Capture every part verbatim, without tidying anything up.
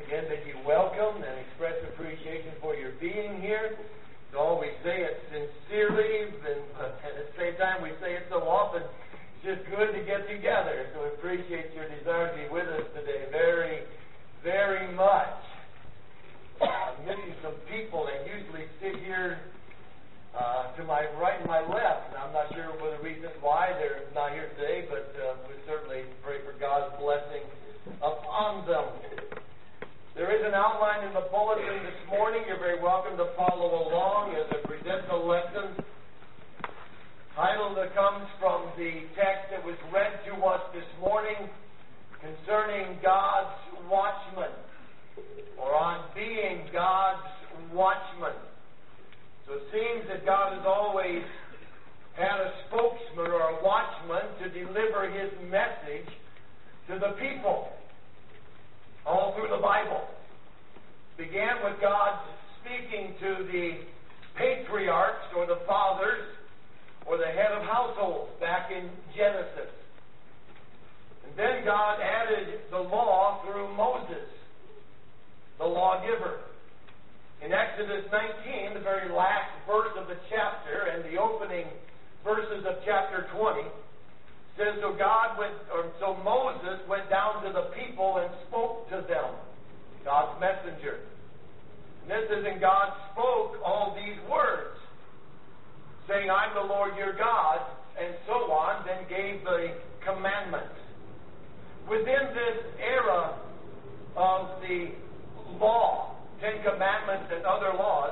again bid you welcome and express appreciation for your being here. So we say it sincerely, and at the same time we say it so often. It's just good to get together. So we appreciate your desire to be with us today very, very much. I'm missing some people that usually sit here uh, to my right and my left. And I'm not sure what the reason why they're not here today, but uh, we certainly pray for God's blessing upon them. There is an outline in the bulletin this morning. You're very welcome to follow along as I present the lesson. Title that comes from the text that was read to us this morning concerning God's watchman, or on being God's watchman. So it seems that God has always had a spokesman or a watchman to deliver His message to the people. All through the Bible. It began with God speaking to the patriarchs or the fathers or the head of households back in Genesis. And then God added the law through Moses, the lawgiver. In Exodus nineteen, the very last verse of the chapter and the opening verses of chapter twenty, says, so God went, or so Moses went down to the people and spoke to them, God's messenger. And this is, and God spoke all these words, saying, I'm the Lord your God, and so on, then gave the commandments. Within this era of the law, Ten Commandments and other laws,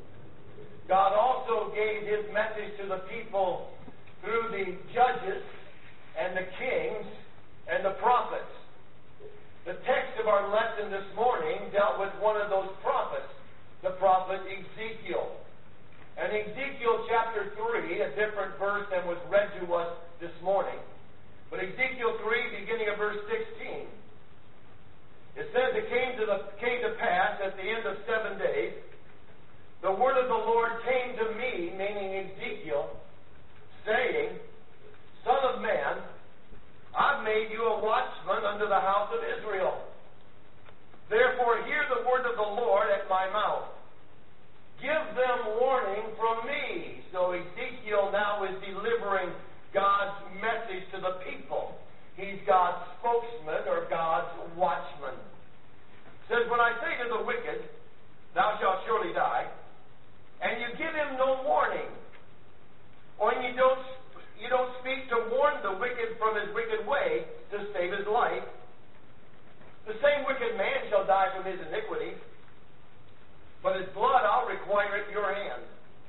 God also gave His message to the people through the judges and the kings, and the prophets. The text of our lesson this morning dealt with one of those prophets, the prophet Ezekiel. And Ezekiel chapter three, a different verse than was read to us this morning. But Ezekiel three, beginning of verse sixteen. It says, it came to, the, came to pass at the end of seven days, the word of the Lord came to me, meaning Ezekiel, saying, Son of man, I've made you a watchman unto the house of Israel. Therefore hear the word of the Lord at my mouth. Give them warning from me. So Ezekiel now is delivering God's message to the people. He's God's spokesman or God's watchman. It says, when I say to the wicked, thou shalt surely die, and you give him no warning, or you don't You don't speak to warn the wicked from his wicked way to save his life. The same wicked man shall die from his iniquity, but his blood I'll require at your hand.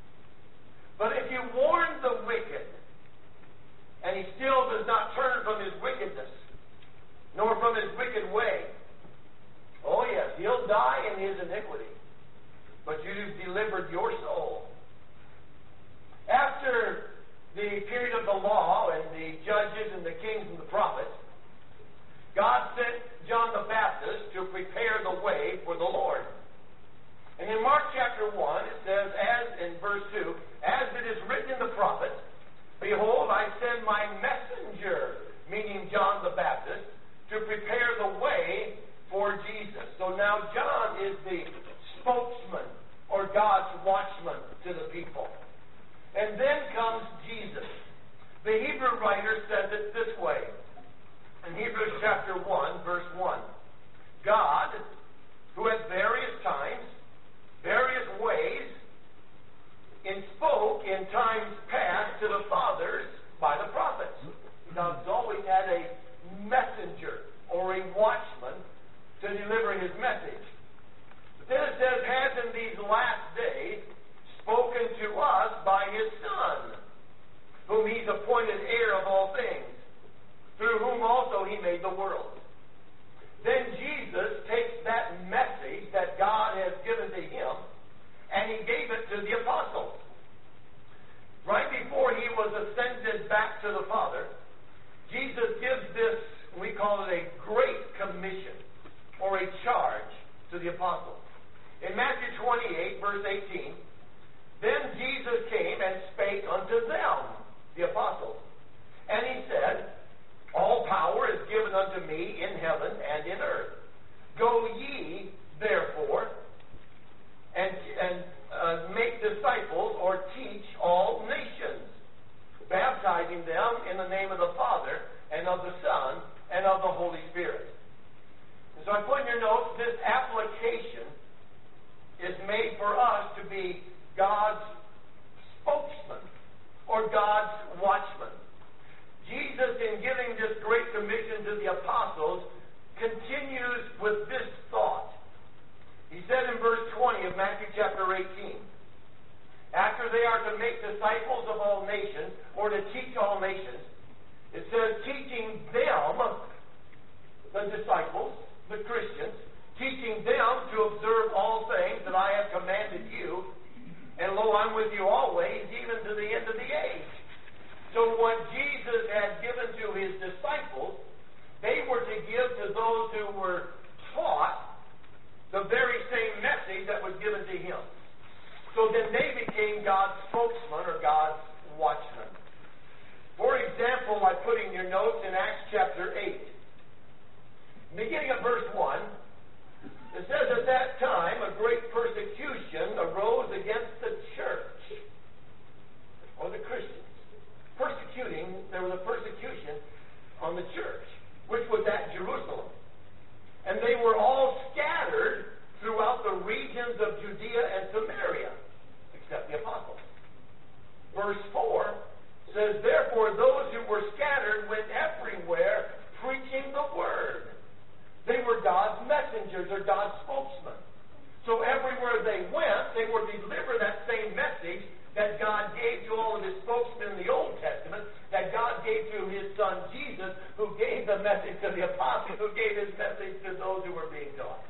But if you warn the wicked, and he still does not turn from his wickedness, nor from his wicked way, oh yes, he'll die in his iniquity, but you've delivered your soul. After the period of the law and the judges and the kings and the prophets, God sent John the Baptist to prepare the way for the Lord. And in Mark chapter one, it says, as in verse two, as it is written in the prophets, behold, I send my messenger, meaning John the Baptist, to prepare the way for Jesus. So now John is the spokesman or God's watchman to the people. And then comes Jesus. The Hebrew writer says it this way. In Hebrews chapter one, verse one. God, who at various times, various ways, in spoke in times past to the fathers by the prophets. God's always had a messenger or a watchman to deliver His message. But then it says, has in these last days spoken to us by His Son, whom He's appointed heir of all things, through whom also He made the world. Then Jesus takes that message that God has given to Him, and He gave it to the apostles. Right before He was ascended back to the Father, Jesus gives this, we call it a great commission, or a charge to the apostles. In Matthew twenty-eight, verse eighteen, then Jesus came and spake unto them, the apostles. And He said, all power is given unto me in heaven and in earth. Go ye put in your notes, this application is made for us to be God's spokesman or God's watchman. Jesus, in giving this great commission to the apostles, continues with this thought. He said in verse twenty of Matthew chapter eighteen, after they are to make disciples of all nations, or to teach all nations, it says, teaching them, the disciples, the Christians, teaching them to observe all things that I have commanded you, and lo, I'm with you always, even to the end of the age. So what Jesus had given to his disciples, they were to give to those who were taught the very same message that was given to him. So then they became God's spokesman or God's watchman. For example, I put in your notes in Acts chapter eight. Beginning of verse one, it says, at that time a great persecution arose against the church, or the Christians. Persecuting, there was a persecution on the church, which was at Jerusalem. And they were all scattered throughout the regions of Judea and Samaria, except the apostles. Verse four says, therefore those who were scattered went everywhere preaching the word. They were God's messengers or God's spokesmen. So everywhere they went, they were to deliver that same message that God gave to all of his spokesmen in the Old Testament, that God gave to his son Jesus, who gave the message to the apostles, who gave his message to those who were being taught.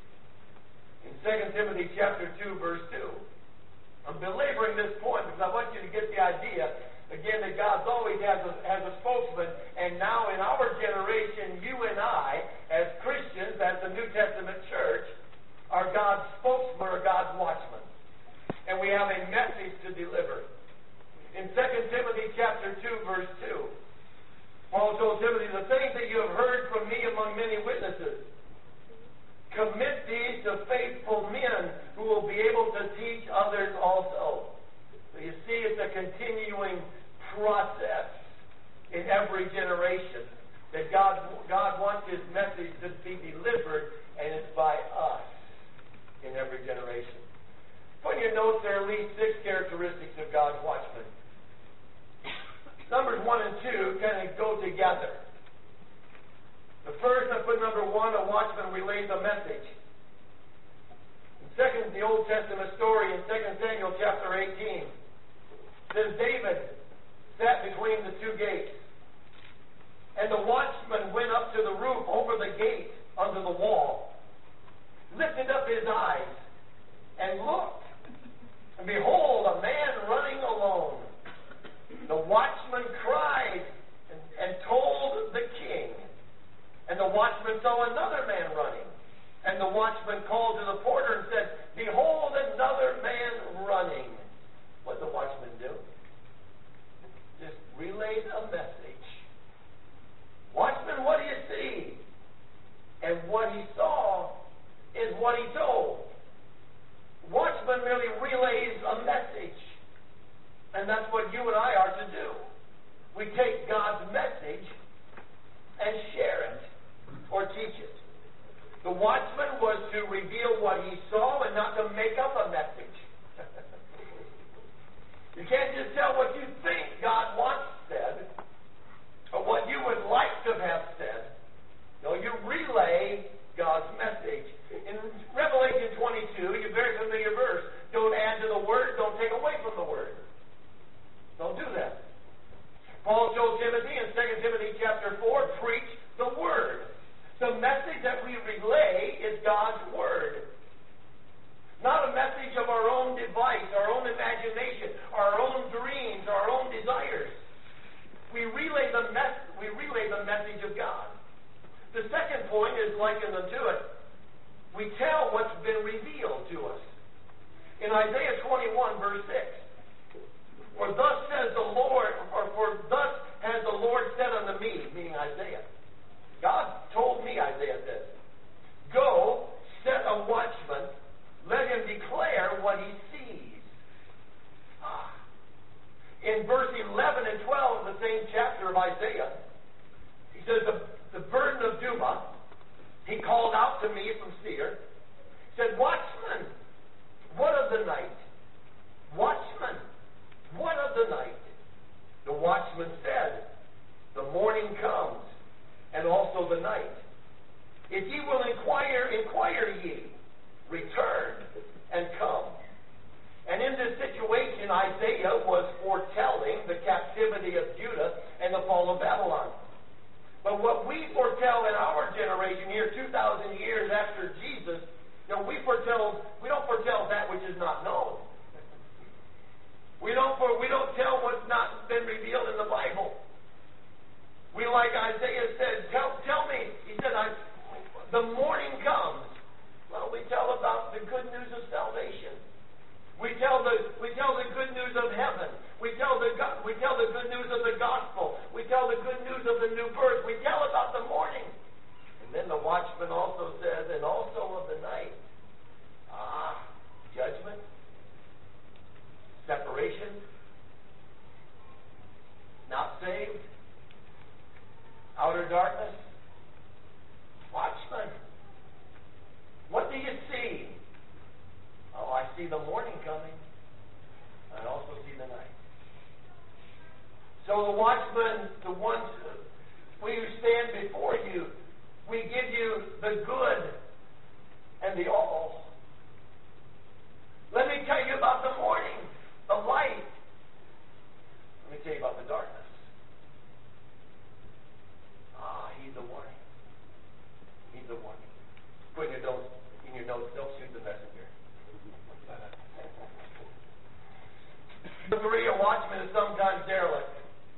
In Second Timothy chapter two, verse two, I'm belaboring this point because I want you to get the idea, again, that God always has a, has a spokesman, and now in our generation, you and I, as Christians, as the New Testament church, are God's spokesman or God's watchman. And we have a message to deliver. In Second Timothy chapter two, verse two, Paul told Timothy, the things that you have heard from me among many witnesses, commit these to faithful men who will be able to teach others also. So you see, it's a continuing process in every generation that God, God wants his message to be delivered, and it's by us in every generation. Put in your notes there are at least six characteristics of God's watchman. Numbers one and two kind of go together. The first, I put number one, a watchman relays a message. And second, the Old Testament story in Second Samuel chapter eighteen. It says David sat between the two gates, and the watchman went up to the roof over the gate under the wall, lifted up his eyes, and looked. And behold, a man running alone. The watchman cried and, and told the king. And the watchman saw another man running. And the watchman called to the porter and said, behold, another man running. What did the watchman do? Just relayed a message. Watchman, what do you see? And what he saw is what he told. Watchman merely relays a message. And that's what you and I are to do. We take God's message and share it or teach it. The watchman was to reveal what he saw and not to make up a message. You can't just tell what you think God once said or what you would like to have said. No, you relay God's message. In Revelation twenty-two, you're very familiar verse. Don't add to the word, don't take away from the word. Don't do that. Paul told Timothy in Second Timothy chapter four, preach the word. The message that we relay is God's word. Not a message of our own device, our own imagination, our own dreams, our own desires. We relay the mes- we relay the message of God. The second point is likened unto it. We tell what's been revealed to us. In Isaiah twenty-one, verse six, for thus says the Lord, or for thus has the Lord said unto me, meaning Isaiah. God told me, Isaiah says, go, set a watchman, let him declare what he sees. Ah. In verse eleven and twelve of the same chapter of Isaiah, he says, the, the burden of Duma, he called out to me tell the good news of the new birth. We tell about the morning. And then the watchman also says, and also of the night. Ah, judgment, separation, not saved, outer darkness. Watchman, what do you see? Oh, I see the morning coming. I also see the night. So the watchman, the ones, we who stand before you, we give you the good and the all. Let me tell you about the morning, the light. Let me tell you about the darkness. Ah, heed the warning. Heed the warning. Put in your notes, in your notes, don't shoot the messenger. Number three, a watchman is sometimes derelict.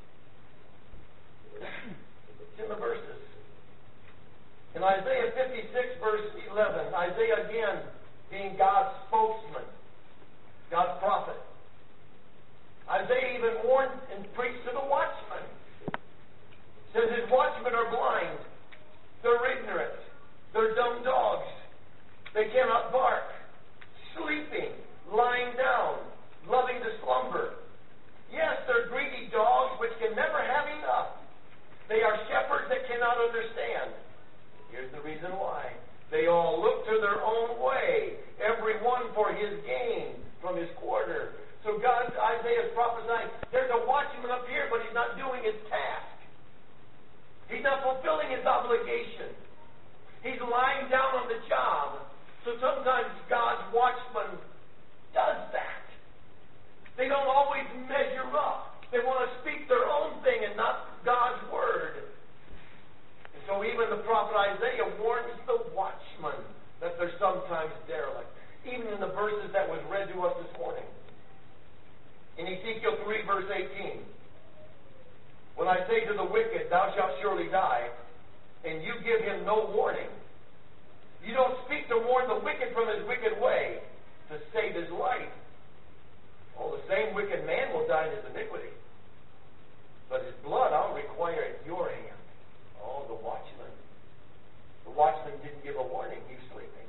It's in the verses. In Isaiah fifty-six, verse eleven, Isaiah again being God's spokesman, God's prophet. Isaiah even warned and preached to the watchmen. Says his watchmen are blind, they're ignorant, they're dumb dogs, they cannot bark, sleeping, lying down, loving to slumber. Yes, they're greedy dogs which can never have enough. They are shepherds that cannot understand. Here's the reason why. They all look to their own way, every one for his gain from his quarter. So God, Isaiah is prophesying, there's a watchman up here, but he's not doing his task. He's not fulfilling his obligation. He's lying down on the job. So sometimes God's watchman does that. They don't always measure up. They want to speak their own thing and not God's word. And so even the prophet Isaiah warns the watchman that they're sometimes derelict. Even in the verses that was read to us this morning. In Ezekiel three, verse eighteen. When I say to the wicked, thou shalt surely die, and you give him no warning. You don't speak to warn the wicked from his wicked way, to save his life. Oh, the same wicked man will die in his iniquity. But his blood I'll require at your hand. Oh, the watchman. The watchman didn't give a warning. He was sleeping.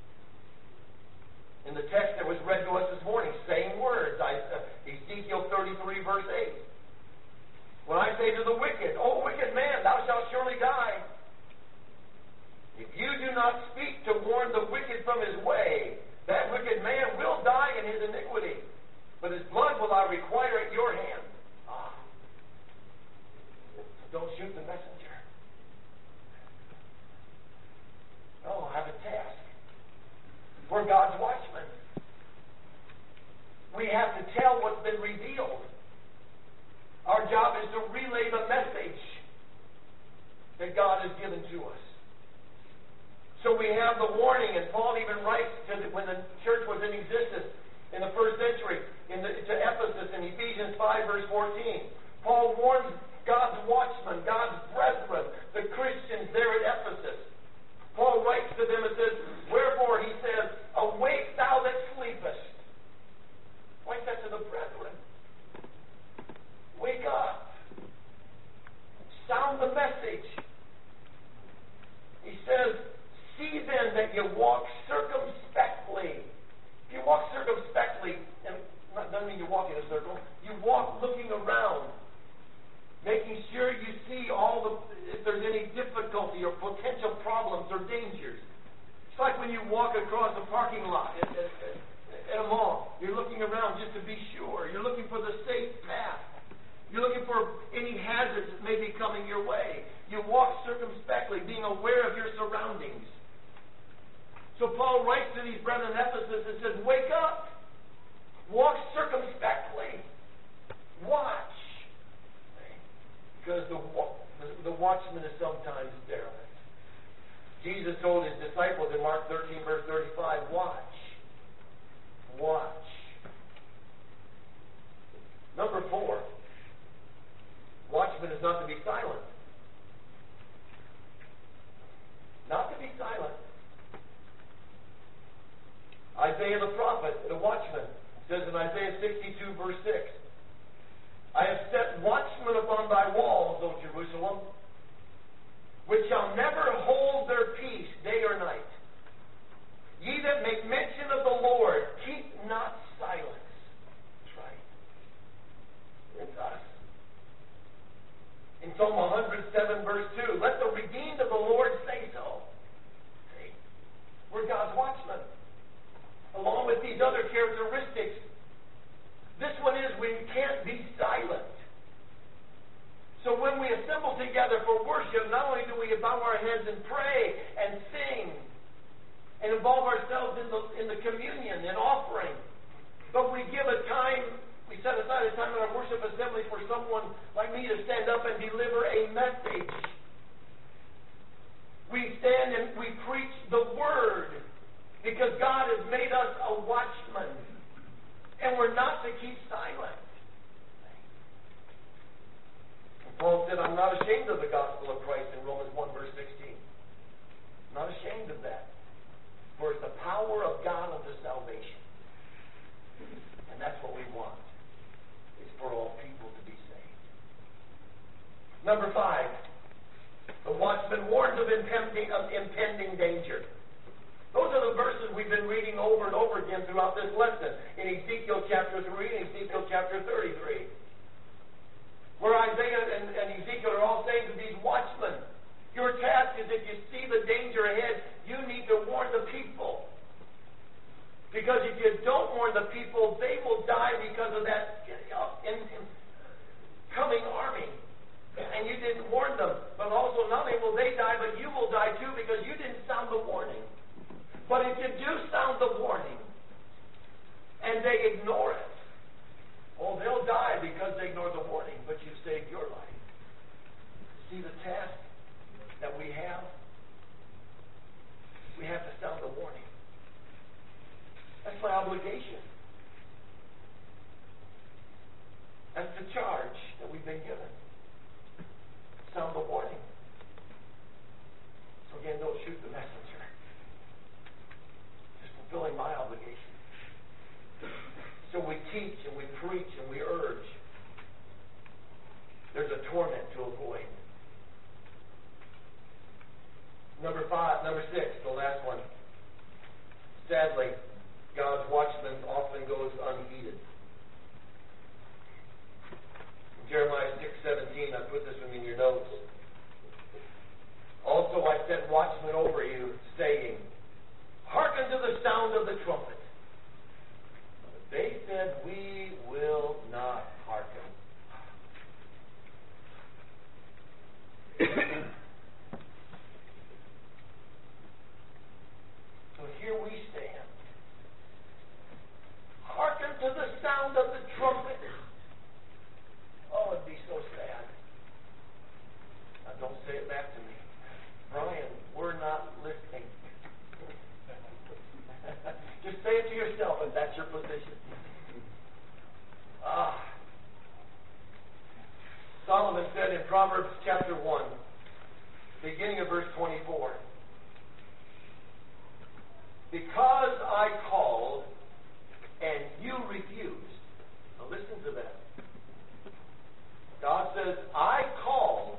In the text that was read to us this morning, same words. I, uh, Ezekiel thirty-three, verse eight. When I say to the wicked, O wicked man, thou shalt surely die. If you do not speak to warn the wicked from his way, that wicked man will die in his iniquity. But his blood will I require at your hand. Ah. So don't shoot the messenger. No, I have a task. We're God's watchmen. We have to tell what's been revealed. Our job is to relay the message that God has given to us. So we have the warning, and Paul even writes to the, when the church was in existence in the first century, in the, to Ephesus in Ephesians five, verse fourteen. Paul warns God's watchmen, God's brethren, the Christians there at Ephesus. Paul writes to them and says, wherefore, he says, awake thou that sleepest. Write that to the brethren. Wake up. Sound the message. He says, see then that you walk circumspectly. If you walk circumspectly, and that doesn't mean you walk in a circle, you walk looking around, making sure you see all the, if there's any difficulty or potential problems or dangers. It's like when you walk across a parking lot at, at, at a mall. You're looking around just to be sure. You're looking for the safe path. You're looking for any hazards that may be coming your way. You walk circumspectly, being aware of your surroundings. So Paul writes to these brethren in Ephesus and says, wake up. Walk circumspectly. Watch. Because the, the watchman is sometimes derelict. Jesus told his disciples in Mark thirteen, verse thirty-five, watch. Watch. Number four. Watchman is not to be silent. Not to be silent. Isaiah the prophet, the watchman, says in Isaiah sixty-two, verse six, I have set watchmen upon thy walls, O Jerusalem, which shall never hold their peace day or night. Ye that make mention of the Lord, keep not silence. That's right. It's us. In Psalm one hundred seven, verse two, let the redeemed of the Lord say so. See? We're God's watchmen. Along with these other characteristics, this one is we can't be silent. So when we assemble together for worship, not only do we bow our heads and pray and sing and involve ourselves in the, in the communion and offering, but we give a time, we set aside a time in our worship assembly for someone like me to stand up and deliver a message. We stand and we preach the Word because God has made us a watchman. And we're not to keep silent. And Paul said, I'm not ashamed of the gospel of Christ in Romans one, verse sixteen. I'm not ashamed of that. For it's the power of God unto salvation. And that's what we want. It's for all people to be saved. Number five, the watchman warns of impending, of impending danger. Those are the verses we've been reading over and over again throughout this lesson. In Ezekiel chapter three and Ezekiel chapter thirty-three. Where Isaiah and, and Ezekiel are all saying to these watchmen, your task is if you see the danger ahead, you need to warn the people. Because if you don't warn the people, they will die because of that in, in coming army. And you didn't warn them. But also not only will they die, but you will die too because you didn't sound the warning. But if you do sound the warning, and they ignore it, well, they'll die because they ignored the warning, but you saved your life. See the task that we have? We have to sound the warning. That's my obligation. That's the charge that we've been given. Sound the warning. So again, don't shoot the messenger. Fulfilling my obligation. So we teach and we preach and we urge. There's a torment to avoid. Number five, number six, the last one. Sadly, God's watchman often goes unheeded. In Jeremiah six seventeen, I put this one in your notes. Also I set watchmen over you, saying, hearken to the sound of the trumpet. But they said, we will not hearken. So here we stand. Hearken to the sound of the trumpet. Oh, it'd be so sad. Now don't say it back to me. Brian, we're not listening. Just say it to yourself if that's your position. Ah. Solomon said in Proverbs chapter one, beginning of verse twenty-four, because I called and you refused. Now listen to that. God says, I called.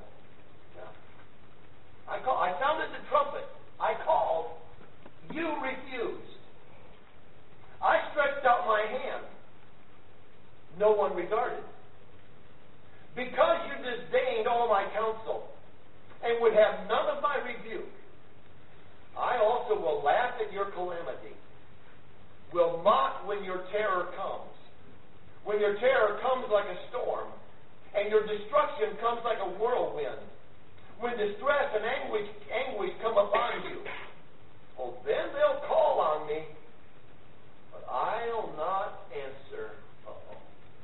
I called. I sounded the trumpet. I called. You refused. I stretched out my hand. No one regarded. Because you disdained all my counsel and would have none of my rebuke, I also will laugh at your calamity, will mock when your terror comes. When your terror comes like a storm, and your destruction comes like a whirlwind, when distress and anguish, anguish come upon you, well, then they'll call on me, but I'll not answer. Uh-oh.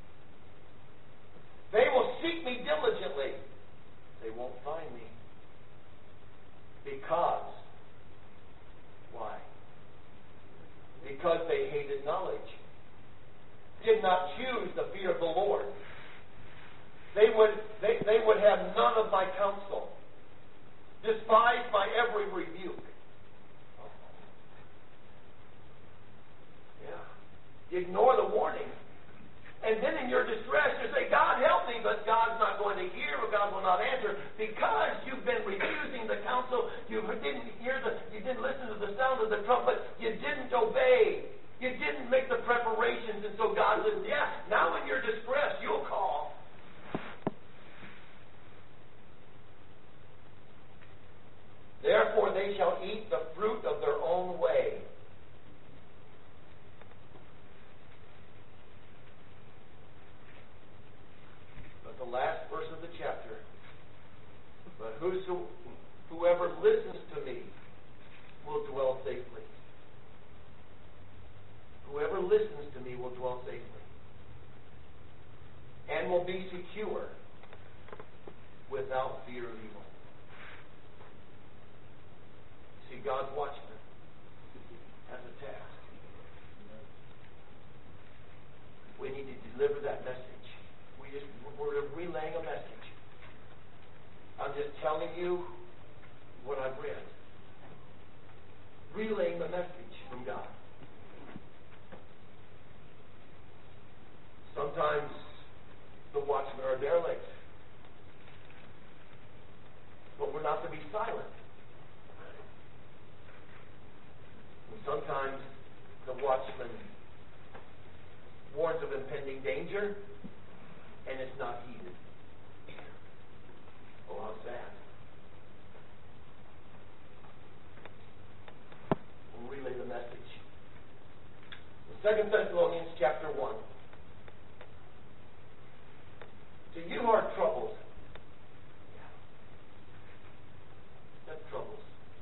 They will seek me diligently. They won't find me. Because, why? Because they hated knowledge, did not choose the fear of the Lord. They would, they, they would have none of my counsel, despised my every rebuke. Yeah. You ignore the warning. And then in your distress, you say, God, help me. Because you've been refusing the counsel, you didn't hear the, you didn't listen to the sound of the trumpet, you didn't obey, you didn't make the preparations, and so God says, yeah, now in your distress, you'll call. Therefore they shall eat the fruit of their own way. But the last verse of the chapter, but whoso, whoever listens to me will dwell safely. Whoever listens to me will dwell safely. And will be secure without fear of evil. See, God's watchman has a task. We need to deliver that message. We just, we're relaying a message. I'm just telling you what I've read. Relaying the message from God. Sometimes the watchmen are derelict. But we're not to be silent. And sometimes the watchman warns of impending danger, and it's not heeded. Oh, how sad. We'll relay the message. In Second Thessalonians chapter one. To you are troubled. Yeah. That's troubles.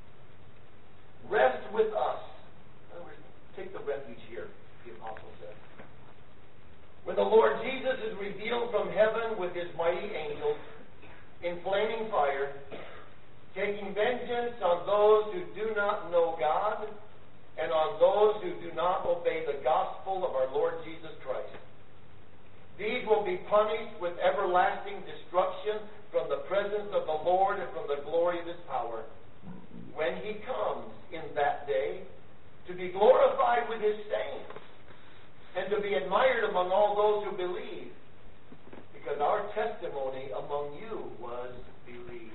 Rest with us. In other words, take the refuge here, the apostle says. When the Lord Jesus is revealed from heaven with his mighty angels, in flaming fire, taking vengeance on those who do not know God and on those who do not obey the gospel of our Lord Jesus Christ. These will be punished with everlasting destruction from the presence of the Lord and from the glory of his power, when he comes in that day to be glorified with his saints and to be admired among all those who believe. Because our testimony among you was believed.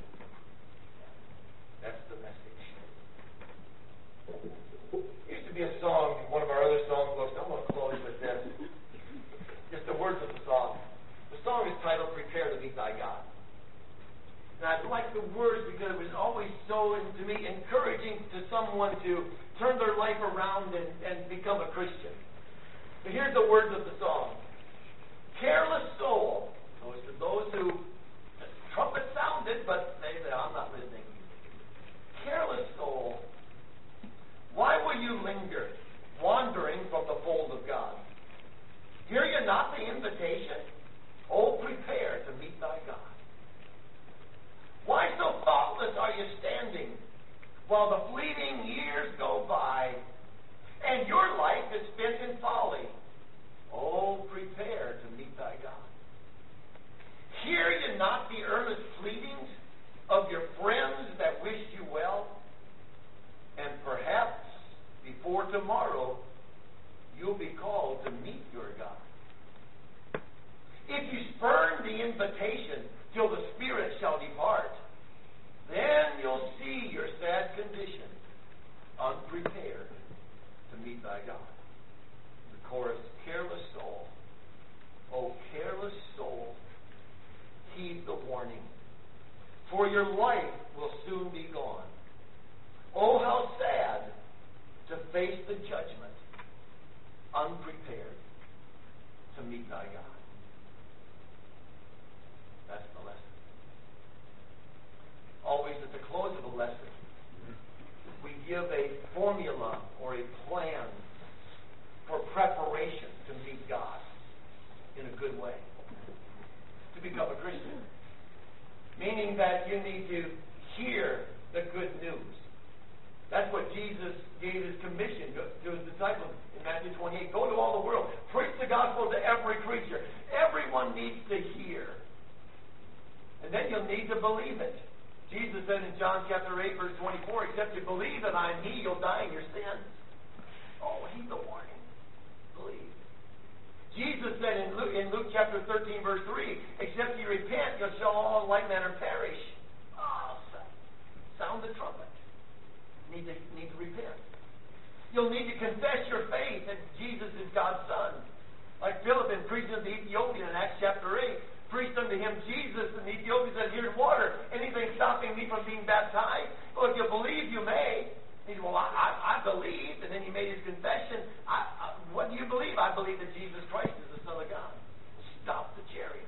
That's the message. There used to be a song in one of our other song books. I'm going to close with this. Just the words of the song. The song is titled Prepare to Meet Thy God. And I like the words because it was always so, to me, encouraging to someone to turn their life around and, and become a Christian. But here's the words of the song. Careless soul. Those to those who the trumpet sounded, but they said, I'm not listening. Careless soul. Why will you linger, wandering from the fold of God? Hear you not the invitation? Oh, prepare to meet thy God. Why so thoughtless are you standing while the fleeting years go by and your life is spent in folly? Oh, prepare to meet thy God. Hear you not the earnest pleadings of your friends that wish you well? And perhaps before tomorrow you'll be called to meet your God. If you spurn the invitation till the Spirit shall depart, then you'll see your sad condition, unprepared to meet thy God. The chorus, careless soul, oh careless soul, heed the warning, for your life will soon be gone. Oh, how sad to face the judgment, unprepared to meet thy God. That's the lesson. Always at the close of a lesson, we give a formula or a plan for preparation to meet God in a good way, to become a Christian. Meaning that you need to hear the good news. That's what Jesus gave his commission to his disciples in Matthew twenty-eight. Go to all the world. Preach the gospel to every creature. Everyone needs to hear. And then you'll need to believe it. Jesus said in John chapter eight, verse twenty-four, except you believe that I am he, you'll die in your sins. Oh, heed the warning. Believe. Jesus said in Luke, in Luke chapter thirteen, verse three, except you repent, you shall all in like manner perish. You'll need to confess your faith that Jesus is God's Son. Like Philip in preaching to the Ethiopian in Acts chapter eight, preached unto him Jesus, and the Ethiopian said, here's water. Anything stopping me from being baptized? Well, if you believe, you may. He said, well, I, I, I believe. And then he made his confession. I, I, what do you believe? I believe that Jesus Christ is the Son of God. Stop the chariot.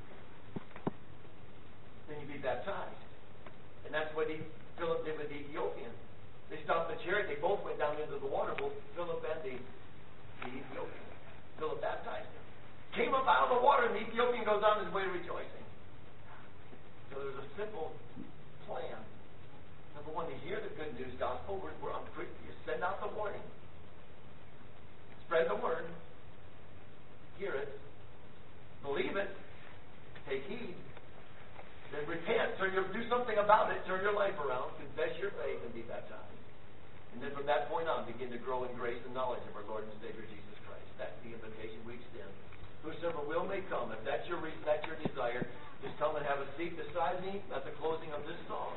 Then you be baptized. And that's what he, Philip did with the Ethiopian. They stopped the chariot. They both went down into the water, both Philip and the, the Ethiopian. Philip baptized him. Came up out of the water, and the Ethiopian goes on his way rejoicing. So there's a simple plan. Number one, to hear the good news gospel, we're, we're on pre- you send out the warning. Spread the word. Hear it. Believe it. Take heed. Then repent. Turn your, do something about it. Turn your life around. Confess your faith and be baptized. And then from that point on, begin to grow in grace and knowledge of our Lord and Savior Jesus Christ. That's the invitation we extend. Whosoever will may come. If that's your, that's your desire, just come and have a seat beside me at the closing of this song.